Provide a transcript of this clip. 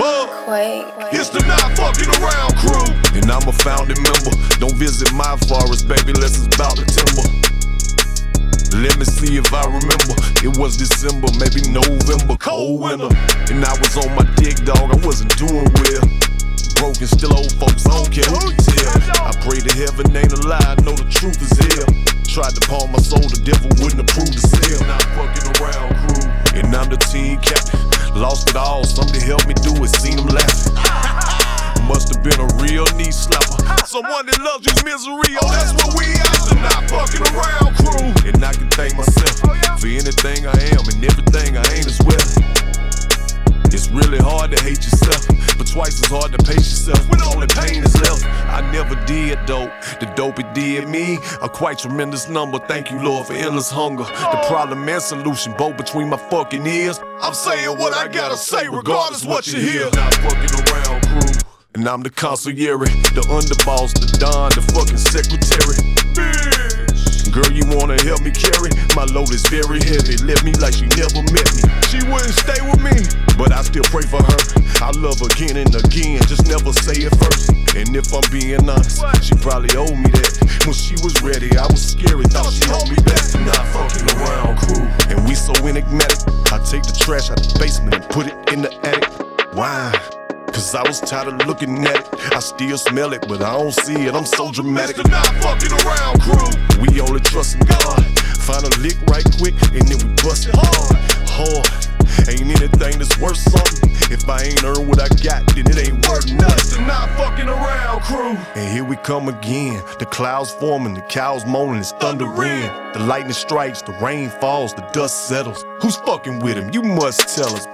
Bug. It's the Not Fucking Around crew. And I'm a founding member. Don't visit my forest, baby, unless it's about the timber. Let me see if I remember. It was December, maybe November, cold winter. And I was on my dick, dog, I wasn't doing well. Broken, still old folks, I don't care who you tell. I pray to heaven ain't a lie, I know the truth is hell. Tried to pawn my soul, the devil wouldn't approve the sale. Not fucking around crew. And I'm the team captain. Lost it all, something helped me do it, seen them laughing. Must have been a real knee slapper. Someone that loves you misery, oh that's what we are. The Not Fucking Around crew. And I can thank myself for anything I am and everything I ain't as well. It's really hard to hate yourself, but twice as hard to pace yourself when only pain is left. I never did dope, the dope it did me. A quite tremendous number, thank you Lord for endless hunger. The problem and solution, both between my fucking ears. I'm saying what I gotta say regardless what you hear. Not Fucking Around crew. And I'm the consigliere, the underboss, the don, the fucking secretary. Bitch. Girl, you wanna help me carry? My load is very heavy, left me like she never met me. She wouldn't stay with me, but I still pray for her. I love her again and again, just never say it first. And if I'm being honest, she probably owed me that. When she was ready, I was scary, thought she owed me back. The Not Fucking Around crew. And we so enigmatic, I take the trash out the basement and put it in the attic. Why? Cause I was tired of looking at it. I still smell it, but I don't see it. I'm so dramatic. It's the Not Fucking Around crew. We only trust in God. Find a lick right quick, and then we bust it hard. Hard. Ain't anything that's worth something. If I ain't earned what I got, then it ain't worth nothing. It's the Not Fucking Around crew. And here we come again. The clouds forming, the cows moaning, it's thundering. The lightning strikes, the rain falls, the dust settles. Who's fucking with him? You must tell us.